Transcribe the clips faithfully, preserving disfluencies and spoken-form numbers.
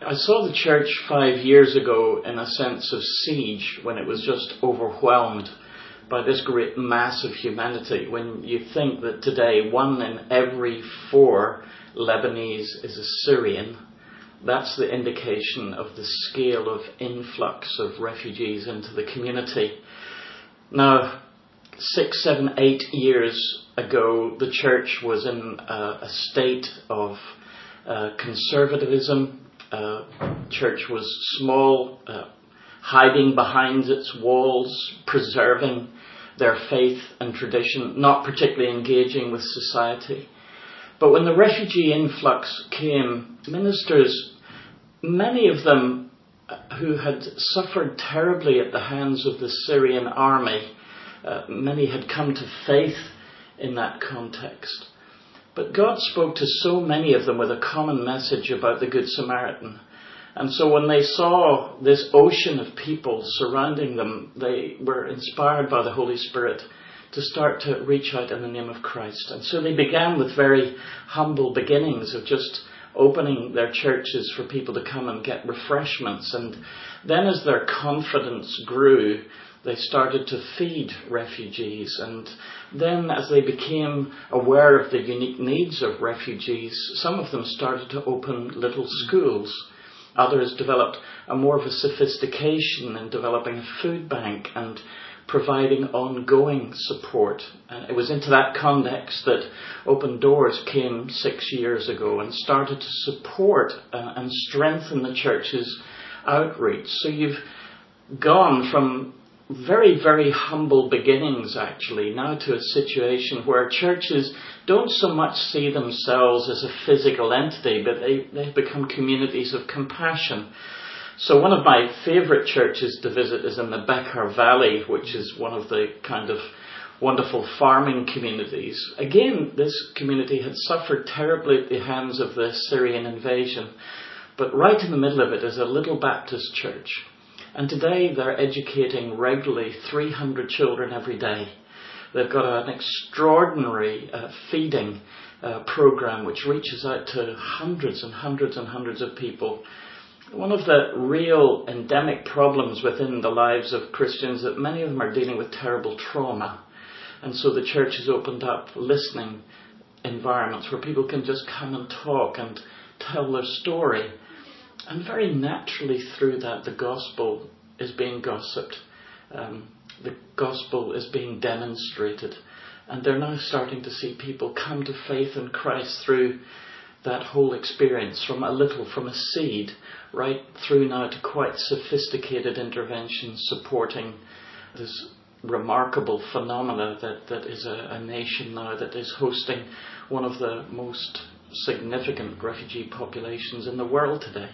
I saw the church five years ago in a sense of siege when it was just overwhelmed by this great mass of humanity. When you think that today one in every four Lebanese is a Syrian, that's the indication of the scale of influx of refugees into the community. Now, six, seven, eight years ago, the church was in a, a state of uh, conservatism. Uh, church was small, uh, hiding behind its walls, preserving their faith and tradition, not particularly engaging with society. But when the refugee influx came, ministers, many of them who had suffered terribly at the hands of the Syrian army, uh, many had come to faith in that context. But God spoke to so many of them with a common message about the Good Samaritan. And so when they saw this ocean of people surrounding them, they were inspired by the Holy Spirit to start to reach out in the name of Christ. And so they began with very humble beginnings of just opening their churches for people to come and get refreshments. And then as their confidence grew, they started to feed refugees. And then as they became aware of the unique needs of refugees, some of them started to open little schools. Others developed a more of a sophistication in developing a food bank and providing ongoing support. And it was into that context that Open Doors came six years ago and started to support uh, and strengthen the church's outreach. So you've gone from very, very humble beginnings, actually, now to a situation where churches don't so much see themselves as a physical entity, but they, they become communities of compassion. So one of my favourite churches to visit is in the Bekaa Valley, which is one of the kind of wonderful farming communities. Again, this community had suffered terribly at the hands of the Syrian invasion, but right in the middle of it is a little Baptist church. And today they're educating regularly three hundred children every day. They've got an extraordinary uh, feeding uh, program which reaches out to hundreds and hundreds and hundreds of people. One of the real endemic problems within the lives of Christians is that many of them are dealing with terrible trauma. And so the church has opened up listening environments where people can just come and talk and tell their story. And very naturally through that, the gospel is being gossiped. Um, the gospel is being demonstrated. And they're now starting to see people come to faith in Christ through that whole experience, from a little, from a seed, right through now to quite sophisticated interventions supporting this remarkable phenomena that, that is a, a nation now that is hosting one of the most significant refugee populations in the world today.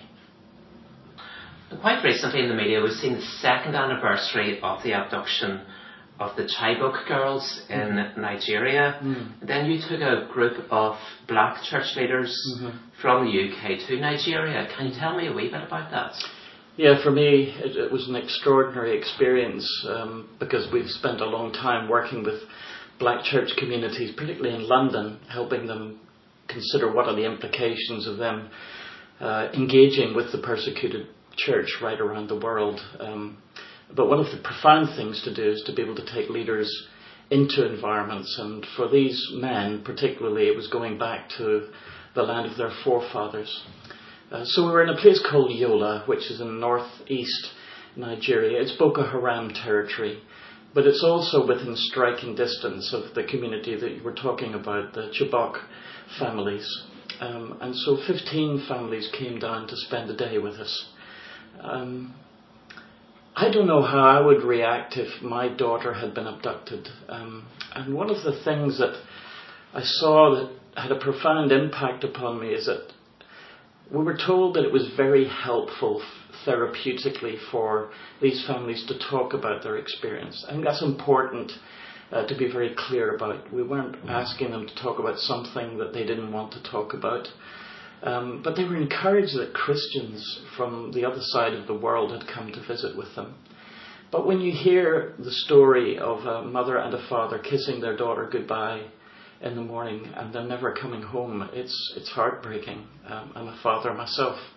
Quite recently in the media we've seen the second anniversary of the abduction of the Chibok girls in mm-hmm. Nigeria. Mm. Then you took a group of black church leaders mm-hmm. from the U K to Nigeria. Can you tell me a wee bit about that? Yeah, for me it, it was an extraordinary experience um, because we've spent a long time working with black church communities, particularly in London, helping them consider what are the implications of them uh, engaging with the persecuted church right around the world. Um, but one of the profound things to do is to be able to take leaders into environments, and for these men particularly it was going back to the land of their forefathers. Uh, so we were in a place called Yola, which is in northeast Nigeria. It's Boko Haram territory, but it's also within striking distance of the community that you were talking about, the Chibok families. Um, and so fifteen families came down to spend a day with us. Um, I don't know how I would react if my daughter had been abducted. Um, and one of the things that I saw that had a profound impact upon me is that we were told that it was very helpful therapeutically for these families to talk about their experience. I think that's important uh, to be very clear about. We weren't asking them to talk about something that they didn't want to talk about. Um, but they were encouraged that Christians from the other side of the world had come to visit with them. But when you hear the story of a mother and a father kissing their daughter goodbye in the morning and then never coming home, it's it's heartbreaking. Um, I'm a father myself,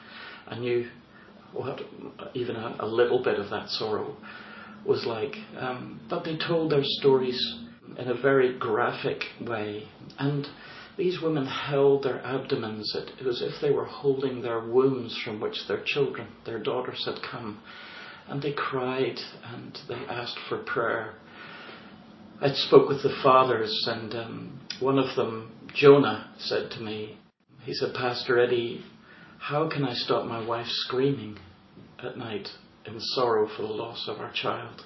I knew what even a, a little bit of that sorrow was like. Um, but they told their stories in a very graphic way. And these women held their abdomens. It was as if they were holding their wombs from which their children, their daughters had come. And they cried and they asked for prayer. I spoke with the fathers, and um, one of them, Jonah, said to me, he said, "Pastor Eddie, how can I stop my wife screaming at night in sorrow for the loss of our child?"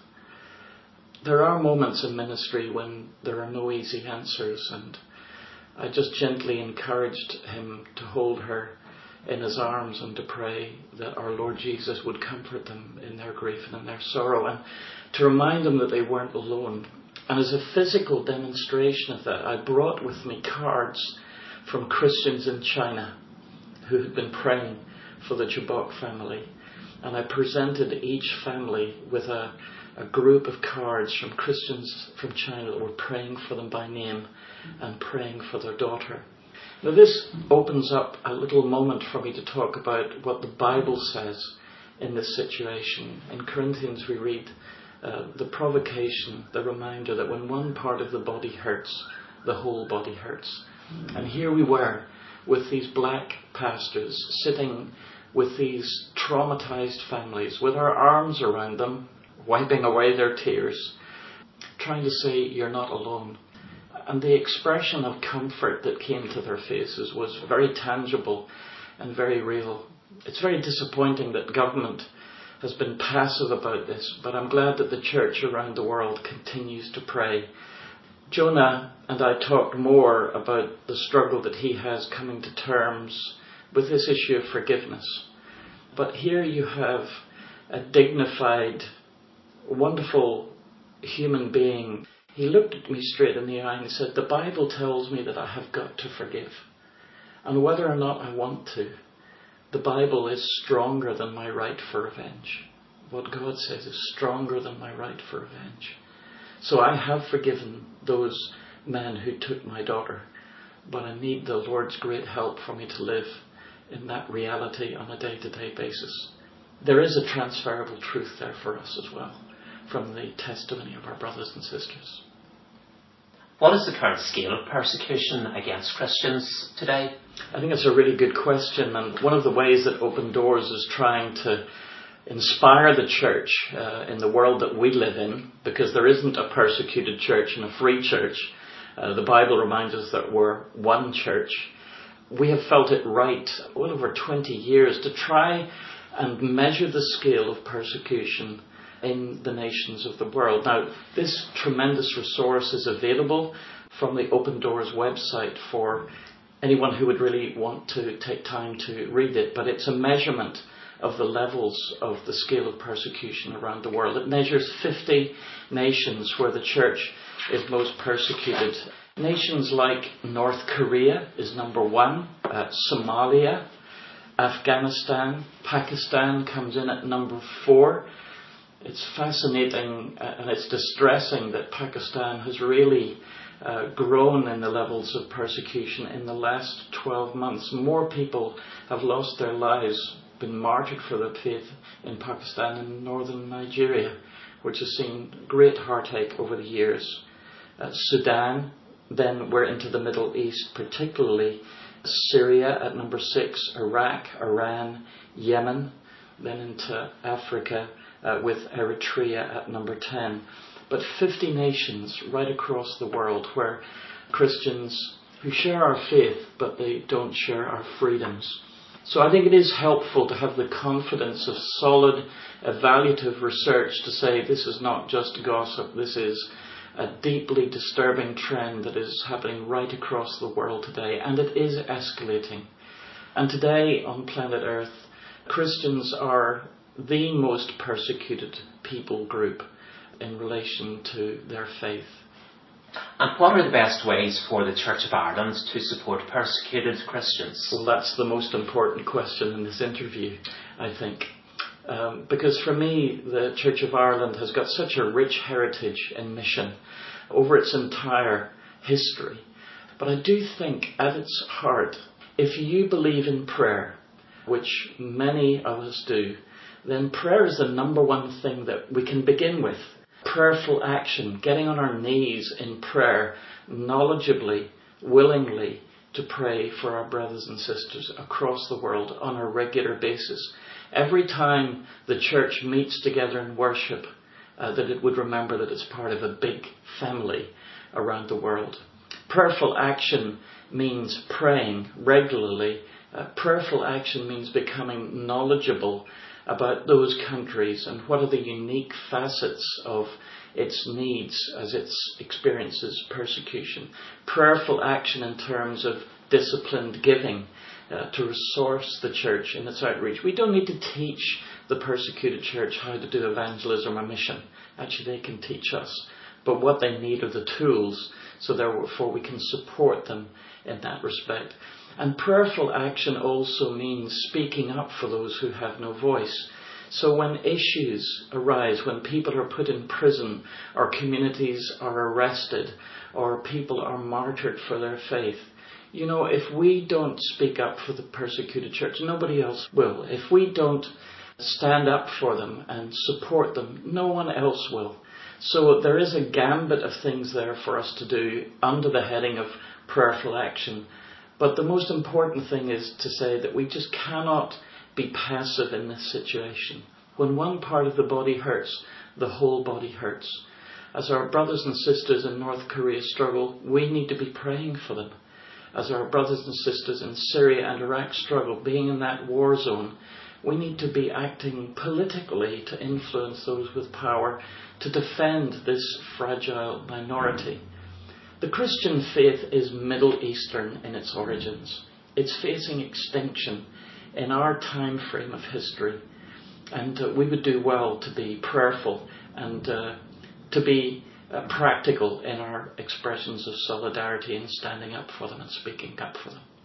There are moments in ministry when there are no easy answers, and I just gently encouraged him to hold her in his arms and to pray that our Lord Jesus would comfort them in their grief and in their sorrow, and to remind them that they weren't alone. And as a physical demonstration of that, I brought with me cards from Christians in China who had been praying for the Jabok family. And I presented each family with a, a group of cards from Christians from China that were praying for them by name and praying for their daughter. Now this opens up a little moment for me to talk about what the Bible says in this situation. In Corinthians we read uh, the provocation, the reminder that when one part of the body hurts, the whole body hurts. And here we were with these black pastors sitting with these traumatized families with our arms around them, wiping away their tears, trying to say, "You're not alone." And the expression of comfort that came to their faces was very tangible and very real. It's very disappointing that government has been passive about this, but I'm glad that the church around the world continues to pray. Jonah and I talked more about the struggle that he has coming to terms with this issue of forgiveness. But here you have a dignified, wonderful human being. He looked at me straight in the eye and said, "The Bible tells me that I have got to forgive. And whether or not I want to, the Bible is stronger than my right for revenge. What God says is stronger than my right for revenge. So I have forgiven those men who took my daughter, but I need the Lord's great help for me to live in that reality on a day-to-day basis." There is a transferable truth there for us as well from the testimony of our brothers and sisters. What is the current scale of persecution against Christians today? I think it's a really good question, and one of the ways that Open Doors is trying to inspire the church uh, in the world that we live in, because there isn't a persecuted church and a free church. Uh, the Bible reminds us that we're one church. We have felt it right, well over twenty years, to try and measure the scale of persecution in the nations of the world. Now, this tremendous resource is available from the Open Doors website for anyone who would really want to take time to read it, but it's a measurement of the levels of the scale of persecution around the world. It measures fifty nations where the church is most persecuted. Nations like North Korea is number one, uh, Somalia, Afghanistan, Pakistan comes in at number four. It's fascinating uh, and it's distressing that Pakistan has really uh, grown in the levels of persecution in the last twelve months. More people have lost their lives, been martyred for their faith in Pakistan and northern Nigeria, which has seen great heartache over the years. Uh, Sudan, then we're into the Middle East, particularly Syria at number six, Iraq, Iran, Yemen, then into Africa uh, with Eritrea at number ten. But fifty nations right across the world where Christians who share our faith, but they don't share our freedoms. So I think it is helpful to have the confidence of solid, evaluative research to say this is not just gossip, this is a deeply disturbing trend that is happening right across the world today, and it is escalating. And today on planet Earth, Christians are the most persecuted people group in relation to their faith. And what are the best ways for the Church of Ireland to support persecuted Christians? Well, that's the most important question in this interview, I think. Um, because for me, the Church of Ireland has got such a rich heritage in mission over its entire history. But I do think at its heart, if you believe in prayer which many of us do, then prayer is the number one thing that we can begin with. Prayerful action, getting on our knees in prayer, knowledgeably, willingly, to pray for our brothers and sisters across the world on a regular basis. Every time the church meets together in worship, uh, that it would remember that it's part of a big family around the world. Prayerful action means praying regularly. Uh, prayerful action means becoming knowledgeable about those countries and what are the unique facets of its needs as it experiences persecution. Prayerful action in terms of disciplined giving uh, to resource the church in its outreach. We don't need to teach the persecuted church how to do evangelism or mission. Actually, they can teach us. But what they need are the tools, so therefore we can support them in that respect. And prayerful action also means speaking up for those who have no voice. So when issues arise, when people are put in prison, or communities are arrested, or people are martyred for their faith, you know, if we don't speak up for the persecuted church, nobody else will. If we don't stand up for them and support them, no one else will. So there is a gambit of things there for us to do under the heading of prayerful action. But the most important thing is to say that we just cannot be passive in this situation. When one part of the body hurts, the whole body hurts. As our brothers and sisters in North Korea struggle, we need to be praying for them. As our brothers and sisters in Syria and Iraq struggle, being in that war zone, we need to be acting politically to influence those with power to defend this fragile minority. The Christian faith is Middle Eastern in its origins. It's facing extinction in our time frame of history. And uh, we would do well to be prayerful and uh, to be uh, practical in our expressions of solidarity and standing up for them and speaking up for them.